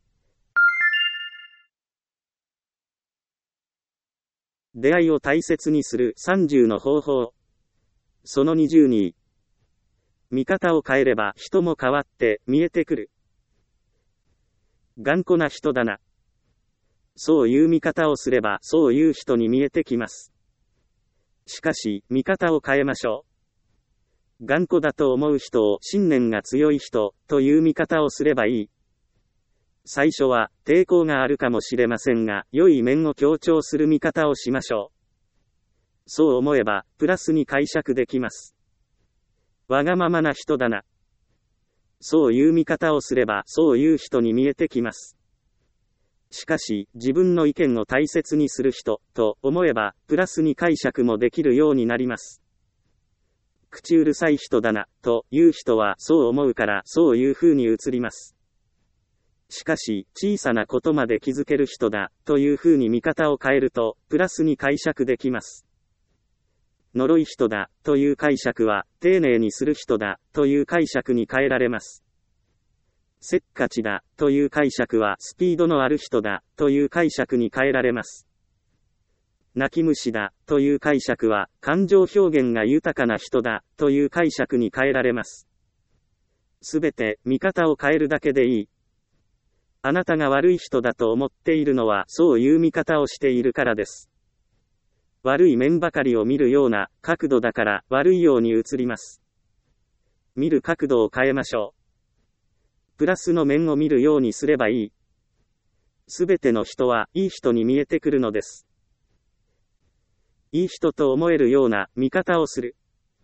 出会いを大切にする30の方法。その20に。見方を変えれば人も変わって見えてくる。頑固な人だな。そういう見方をすればそういう人に見えてきます。しかし、見方を変えましょう。頑固だと思う人を信念が強い人という見方をすればいい。最初は抵抗があるかもしれませんが、良い面を強調する見方をしましょう。そう思えば、プラスに解釈できます。わがままな人だな。そういう見方をすれば、そういう人に見えてきます。 しかし、自分の意見を大切にする人、と思えば、プラスに解釈もできるようになります。口うるさい人だな、という人はそう思うからそういう風に映ります。しかし、小さなことまで気づける人だ、という風に見方を変えると、プラスに解釈できます。呪い人だ、という解釈は、丁寧にする人だ、という解釈に変えられます。せっかちだ、という解釈は、スピードのある人だ、という解釈に変えられます。泣き虫だ、という解釈は、感情表現が豊かな人だ、という解釈に変えられます。すべて、見方を変えるだけでいい。あなたが悪い人だと思っているのは、そういう見方をしているからです。悪い面ばかりを見るような角度だから悪いように映ります。見る角度を変えましょう。プラスの面を見るようにすればいい。すべての人はいい人に見えてくるのです。いい人と思えるような見方をする。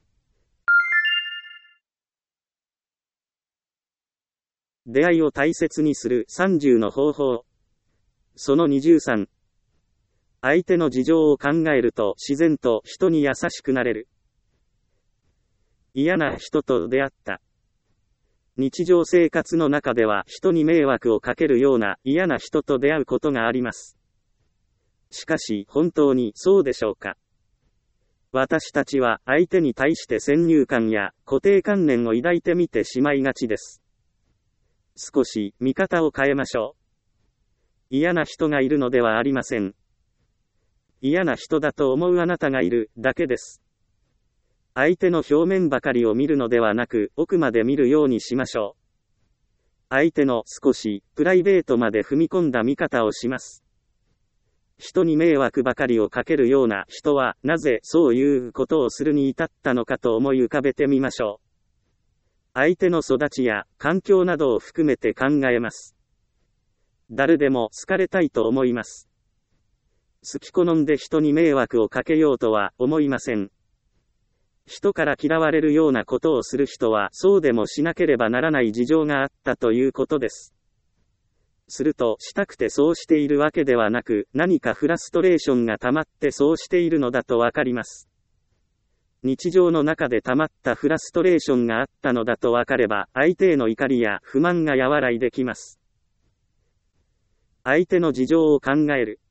出会いを大切にする30の方法。その23。相手の事情を考えると自然と人に優しくなれる。嫌な人と出会った。日常生活の中では人に迷惑をかけるような嫌な人と出会うことがあります。しかし本当にそうでしょうか。私たちは相手に対して先入観や固定観念を抱いてみてしまいがちです。少し見方を変えましょう。嫌な人がいるのではありません。嫌な人だと思うあなたがいるだけです。相手の表面ばかりを見るのではなく奥まで見るようにしましょう。相手の少しプライベートまで踏み込んだ見方をします。人に迷惑ばかりをかけるような人はなぜそういうことをするに至ったのかと思い浮かべてみましょう。相手の育ちや環境などを含めて考えます。誰でも好かれたいと思います。好き好んで人に迷惑をかけようとは思いません。人から嫌われるようなことをする人はそうでもしなければならない事情があったということです。するとしたくてそうしているわけではなく何かフラストレーションが溜まってそうしているのだとわかります。日常の中で溜まったフラストレーションがあったのだとわかれば相手への怒りや不満が和らいできます。相手の事情を考える。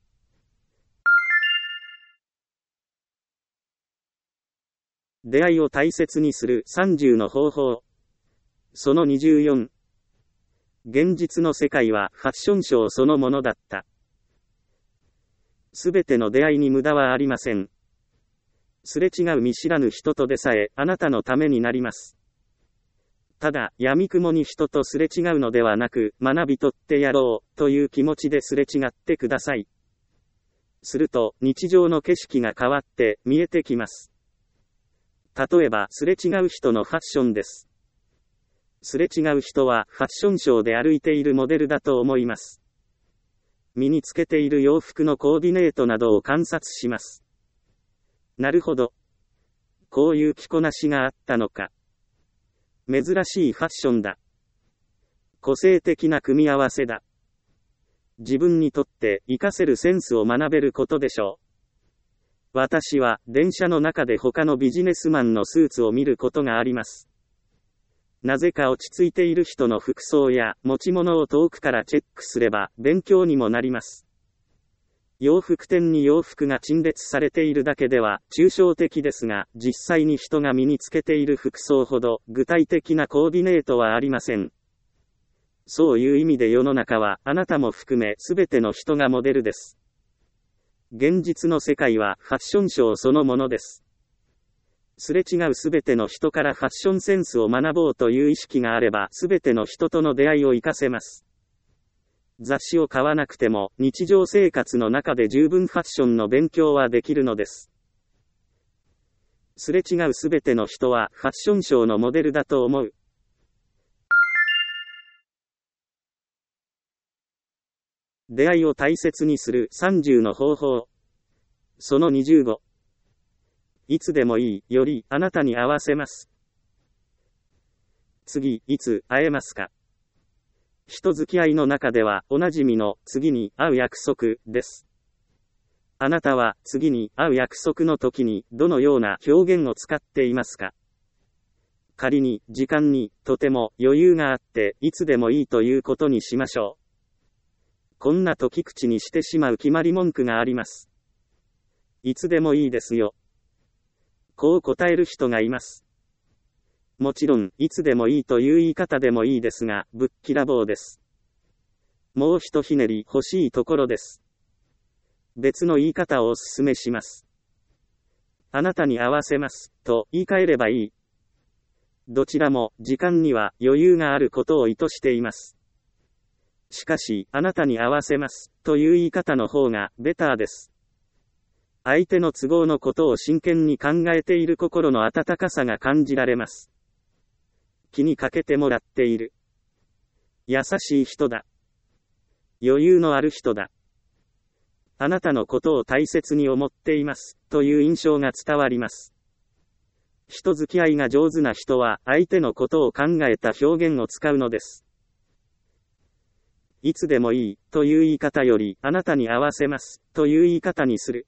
出会いを大切にする30の方法。その24。現実の世界はファッションショーそのものだった。すべての出会いに無駄はありません。すれ違う見知らぬ人とでさえあなたのためになります。ただ、闇雲に人とすれ違うのではなく、学び取ってやろう、という気持ちですれ違ってください。すると、日常の景色が変わって見えてきます。例えば、すれ違う人のファッションです。すれ違う人はファッションショーで歩いているモデルだと思います。身につけている洋服のコーディネートなどを観察します。なるほど。こういう着こなしがあったのか。珍しいファッションだ。個性的な組み合わせだ。自分にとって活かせるセンスを学べることでしょう。私は電車の中で他のビジネスマンのスーツを見ることがあります。なぜか落ち着いている人の服装や持ち物を遠くからチェックすれば勉強にもなります。洋服店に洋服が陳列されているだけでは抽象的ですが、実際に人が身につけている服装ほど具体的なコーディネートはありません。そういう意味で世の中はあなたも含め全ての人がモデルです。現実の世界はファッションショーそのものです。すれ違うすべての人からファッションセンスを学ぼうという意識があればすべての人との出会いを活かせます。雑誌を買わなくても日常生活の中で十分ファッションの勉強はできるのです。すれ違うすべての人はファッションショーのモデルだと思う。出会いを大切にする30の方法。その25。いつでもいいよりあなたに合わせます。次、いつ会えますか。 人付き合いの中ではおなじみの次に会う約束です。あなたは次に会う約束の時にどのような表現を使っていますか？仮に時間にとても余裕があっていつでもいいということにしましょう。こんな時口にしてしまう決まり文句があります。いつでもいいですよ。こう答える人がいます。もちろん、いつでもいいという言い方でもいいですが、ぶっきらぼうです。もう一ひねり欲しいところです。別の言い方をお勧めします。あなたに合わせます、と言い換えればいい。どちらも時間には余裕があることを意図しています。しかし、あなたに合わせます、という言い方の方がベターです。相手の都合のことを真剣に考えている心の温かさが感じられます。気にかけてもらっている。優しい人だ。余裕のある人だ。あなたのことを大切に思っています、という印象が伝わります。人付き合いが上手な人は相手のことを考えた表現を使うのです。いつでもいい、という言い方より、あなたに合わせます、という言い方にする。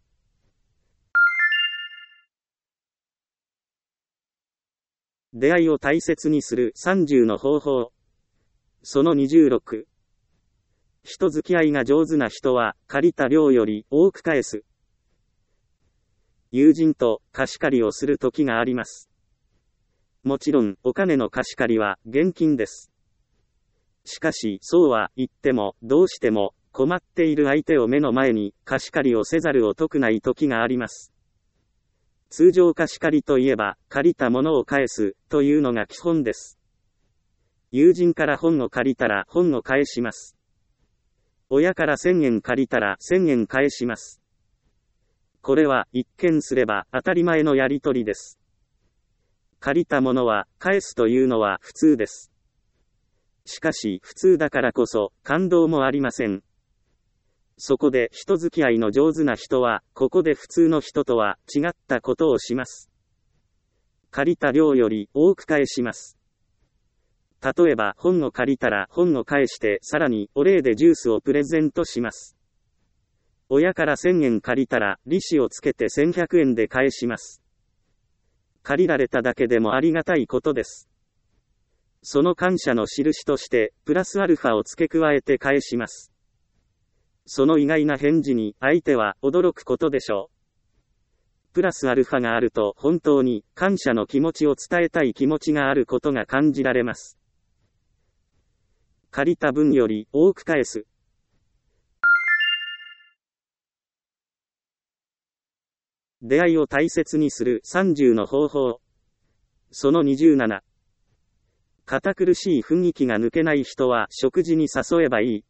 出会いを大切にする30の方法。その26。人付き合いが上手な人は、借りた量より多く返す。友人と貸し借りをする時があります。もちろん、お金の貸し借りは現金です。しかし、そうは言っても、どうしても、困っている相手を目の前に、貸し借りをせざるを得ない時があります。通常貸し借りといえば、借りたものを返す、というのが基本です。友人から本を借りたら本を返します。親から1000円借りたら1000円返します。これは一見すれば当たり前のやり取りです。借りたものは返すというのは普通です。しかし普通だからこそ感動もありません。そこで人付き合いの上手な人は、ここで普通の人とは違ったことをします。借りた量より多く返します。例えば本を借りたら本を返してさらにお礼でジュースをプレゼントします。親から1000円借りたら利子をつけて1100円で返します。借りられただけでもありがたいことです。その感謝の印としてプラスアルファを付け加えて返します。その意外な返事に相手は驚くことでしょう。プラスアルファがあると本当に感謝の気持ちを伝えたい気持ちがあることが感じられます。借りた分より多く返す。出会いを大切にする30の方法。その27。堅苦しい雰囲気が抜けない人は食事に誘えばいい。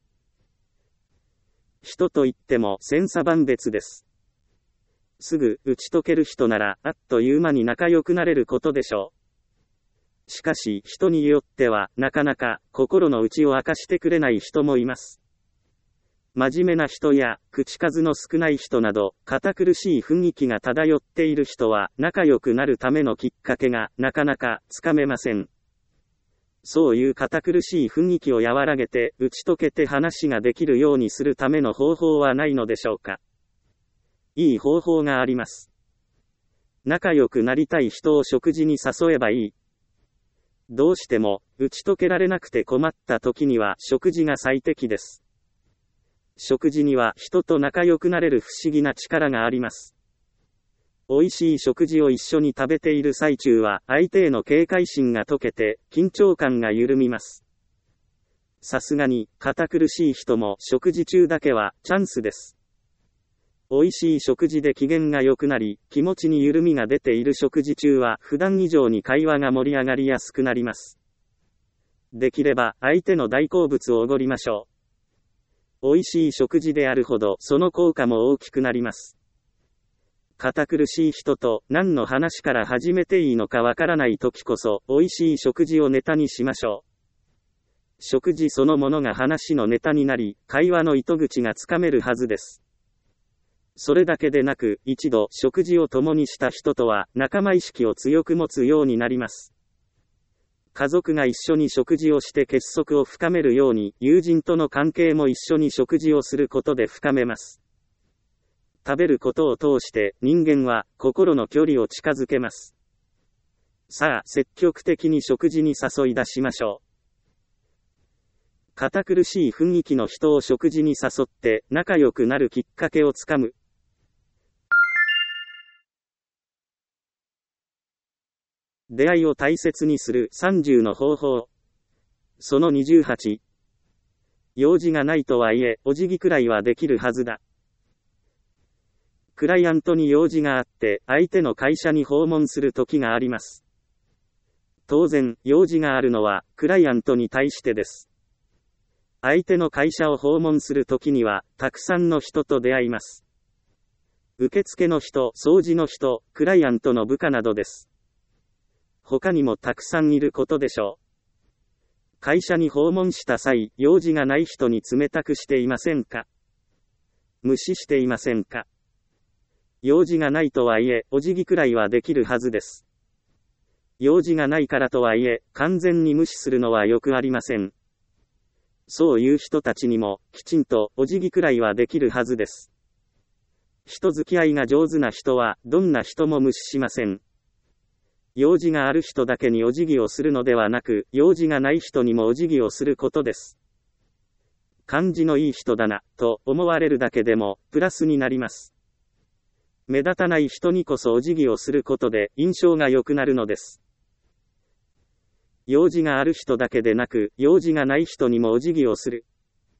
人といっても千差万別です。すぐ打ち解ける人ならあっという間に仲良くなれることでしょう。しかし人によってはなかなか心の内を明かしてくれない人もいます。真面目な人や口数の少ない人など堅苦しい雰囲気が漂っている人は仲良くなるためのきっかけがなかなかつかめません。そういう堅苦しい雰囲気を和らげて打ち解けて話ができるようにするための方法はないのでしょうか。いい方法があります。仲良くなりたい人を食事に誘えばいい。どうしても打ち解けられなくて困った時には食事が最適です。食事には人と仲良くなれる不思議な力があります。美味しい食事を一緒に食べている最中は相手への警戒心が解けて緊張感が緩みます。さすがに堅苦しい人も食事中だけはチャンスです。美味しい食事で機嫌が良くなり気持ちに緩みが出ている食事中は普段以上に会話が盛り上がりやすくなります。できれば相手の大好物をおごりましょう。美味しい食事であるほどその効果も大きくなります。堅苦しい人と何の話から始めていいのかわからない時こそ美味しい食事をネタにしましょう。食事そのものが話のネタになり、会話の糸口がつかめるはずです。それだけでなく、一度食事を共にした人とは仲間意識を強く持つようになります。 家族が一緒に食事をして結束を深めるように、友人との関係も一緒に食事をすることで深めます。食べることを通して人間は心の距離を近づけます。さあ、積極的に食事に誘い出しましょう。堅苦しい雰囲気の人を食事に誘って仲良くなるきっかけをつかむ。出会いを大切にする30の方法。その28。用事がないとはいえ、お辞儀くらいはできるはずだ。クライアントに用事があって、相手の会社に訪問する時があります。当然、用事があるのは、クライアントに対してです。相手の会社を訪問するときには、たくさんの人と出会います。受付の人、掃除の人、クライアントの部下などです。他にもたくさんいることでしょう。会社に訪問した際、用事がない人に冷たくしていませんか？無視していませんか？用事がないとはいえ、お辞儀くらいはできるはずです。用事がないからとはいえ、完全に無視するのはよくありません。そういう人たちにも、きちんとお辞儀くらいはできるはずです。人付き合いが上手な人は、どんな人も無視しません。用事がある人だけにお辞儀をするのではなく、用事がない人にもお辞儀をすることです。感じのいい人だな、と思われるだけでも、プラスになります。目立たない人にこそお辞儀をすることで、印象が良くなるのです。用事がある人だけでなく、用事がない人にもお辞儀をする。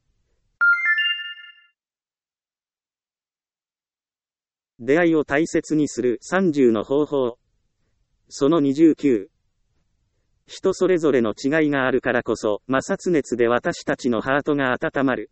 出会いを大切にする30の方法。その29。人それぞれの違いがあるからこそ、摩擦熱で私たちのハートが温まる。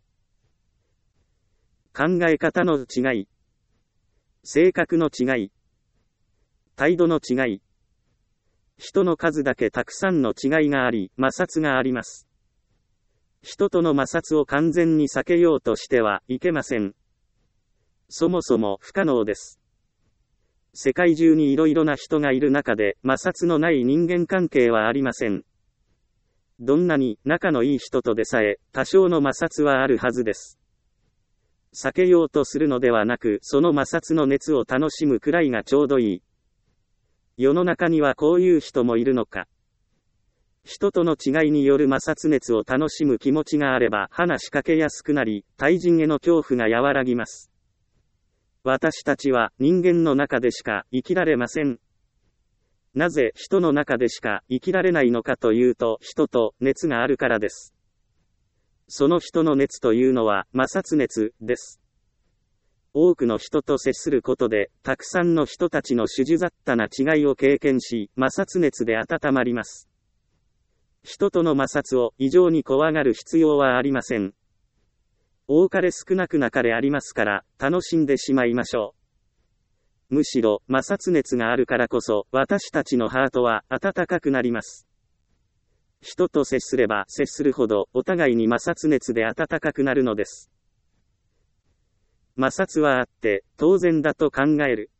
考え方の違い。性格の違い。態度の違い。人の数だけたくさんの違いがあり、摩擦があります。人との摩擦を完全に避けようとしてはいけません。そもそも不可能です。世界中にいろいろな人がいる中で、摩擦のない人間関係はありません。どんなに仲のいい人とでさえ、多少の摩擦はあるはずです。避けようとするのではなく、その摩擦の熱を楽しむくらいがちょうどいい。世の中にはこういう人もいるのか。人との違いによる摩擦熱を楽しむ気持ちがあれば話しかけやすくなり、対人への恐怖が和らぎます。私たちは人間の中でしか生きられません。なぜ人の中でしか生きられないのかというと、人と熱があるからです。その人の熱というのは摩擦熱です。多くの人と接することで、たくさんの人たちの種々雑多な違いを経験し、摩擦熱で温まります。人との摩擦を異常に怖がる必要はありません。多かれ少なくなかれありますから、楽しんでしまいましょう。むしろ、摩擦熱があるからこそ、私たちのハートは温かくなります。人と接すれば接するほど、お互いに摩擦熱で温かくなるのです。摩擦はあって、当然だと考える。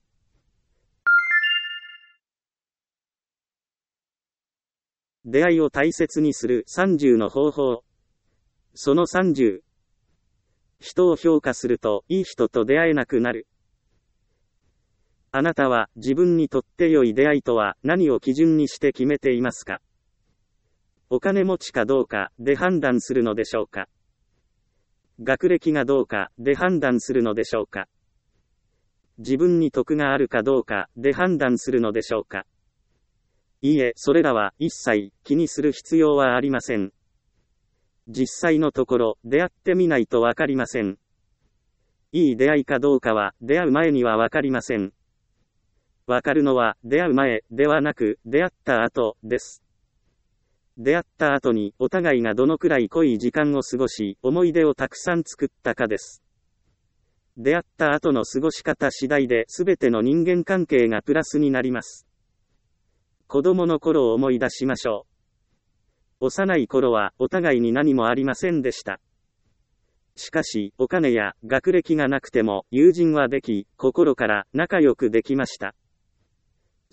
出会いを大切にする30の方法。その30。人を評価すると、いい人と出会えなくなる。あなたは、自分にとって良い出会いとは、何を基準にして決めていますか？お金持ちかどうか、で判断するのでしょうか？学歴がどうか、で判断するのでしょうか？自分に得があるかどうか、で判断するのでしょうか？いいえ、それらは、一切、気にする必要はありません。実際のところ、出会ってみないとわかりません。いい出会いかどうかは、出会う前にはわかりません。わかるのは、出会う前、ではなく、出会った後、です。出会った後に、お互いがどのくらい濃い時間を過ごし、思い出をたくさん作ったかです。出会った後の過ごし方次第で、すべての人間関係がプラスになります。子供の頃を思い出しましょう。幼い頃は、お互いに何もありませんでした。しかし、お金や学歴がなくても、友人はでき、心から仲良くできました。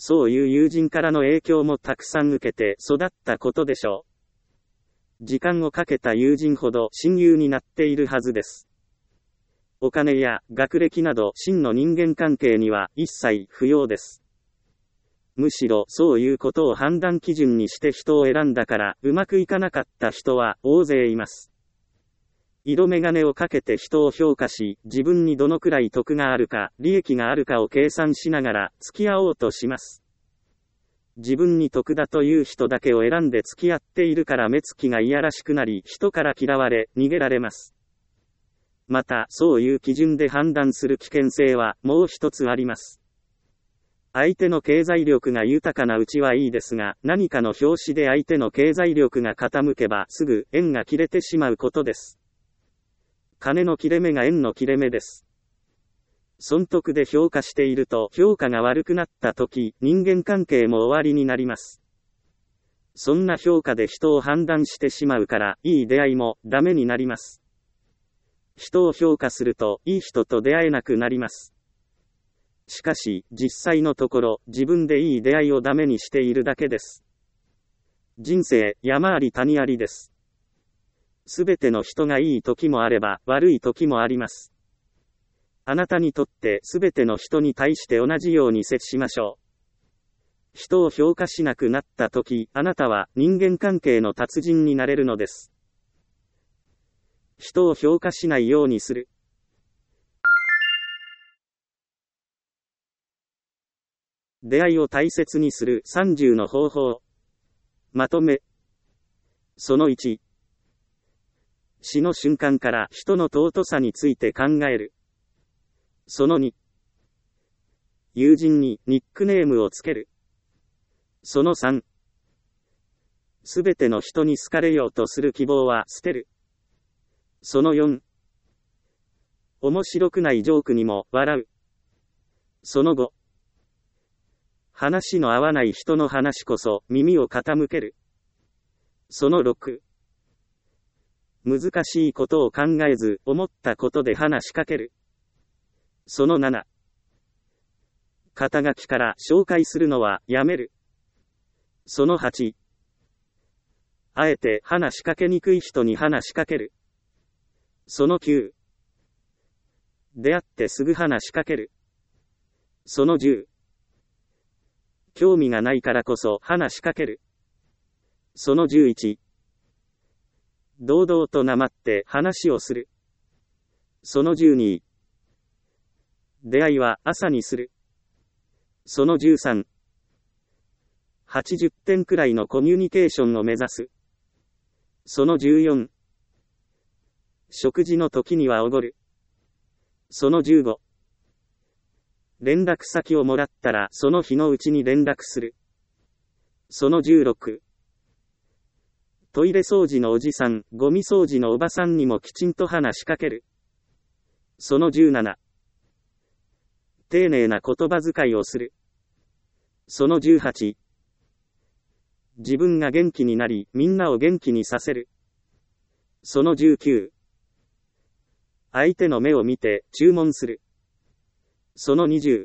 そういう友人からの影響もたくさん受けて育ったことでしょう。時間をかけた友人ほど親友になっているはずです。お金や学歴など真の人間関係には一切不要です。むしろそういうことを判断基準にして人を選んだからうまくいかなかった人は大勢います。色眼鏡をかけて人を評価し、自分にどのくらい得があるか、利益があるかを計算しながら付き合おうとします。自分に得だという人だけを選んで付き合っているから目つきがいやらしくなり、人から嫌われ、逃げられます。また、そういう基準で判断する危険性はもう一つあります。相手の経済力が豊かなうちはいいですが、何かの拍子で相手の経済力が傾けばすぐ縁が切れてしまうことです。金の切れ目が縁の切れ目です。損得で評価していると評価が悪くなった時、人間関係も終わりになります。そんな評価で人を判断してしまうから、いい出会いもダメになります。人を評価すると、いい人と出会えなくなります。しかし、実際のところ、自分でいい出会いをダメにしているだけです。人生、山あり谷ありです。すべての人がいい時もあれば、悪い時もあります。あなたにとってすべての人に対して同じように接しましょう。人を評価しなくなったとき、あなたは人間関係の達人になれるのです。人を評価しないようにする。出会いを大切にする30の方法。まとめ。その1。死の瞬間から人の尊さについて考える。その2。友人にニックネームをつける。その3。すべての人に好かれようとする希望は捨てる。その4。面白くないジョークにも笑う。その5。話の合わない人の話こそ耳を傾ける。その6。難しいことを考えず思ったことで話しかける。その7。肩書きから紹介するのはやめる。その8。あえて話しかけにくい人に話しかける。その9。出会ってすぐ話しかける。その10。興味がないからこそ話しかける。その11。堂々となまって話をする。その12。出会いは朝にする。その13。80点くらいのコミュニケーションを目指す。その14。食事の時にはおごる。その15。連絡先をもらったらその日のうちに連絡する。その16。トイレ掃除のおじさん、ゴミ掃除のおばさんにもきちんと話しかける。その17。丁寧な言葉遣いをする。その18。自分が元気になり、みんなを元気にさせる。その19。相手の目を見て注文する。その20。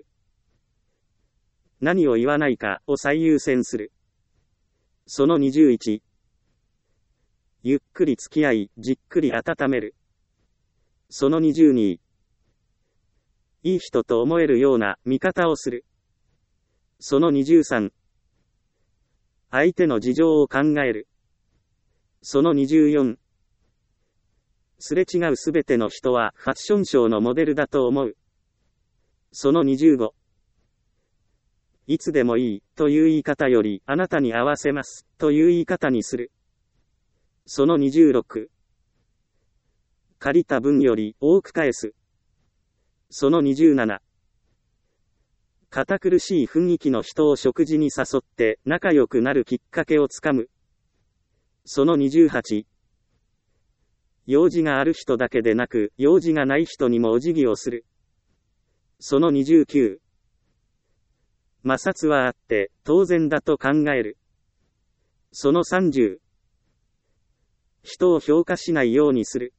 何を言わないかを最優先する。その21。ゆっくり付き合い、じっくり温める。その22。いい人と思えるような見方をする。その23。相手の事情を考える。その24。すれ違うすべての人はファッションショーのモデルだと思う。その25。いつでもいいという言い方よりあなたに合わせますという言い方にする。その26。借りた分より多く返す。その27。堅苦しい雰囲気の人を食事に誘って仲良くなるきっかけをつかむ。その28。用事がある人だけでなく、用事がない人にもお辞儀をする。その29。摩擦はあって当然だと考える。その30。人を評価しないようにする。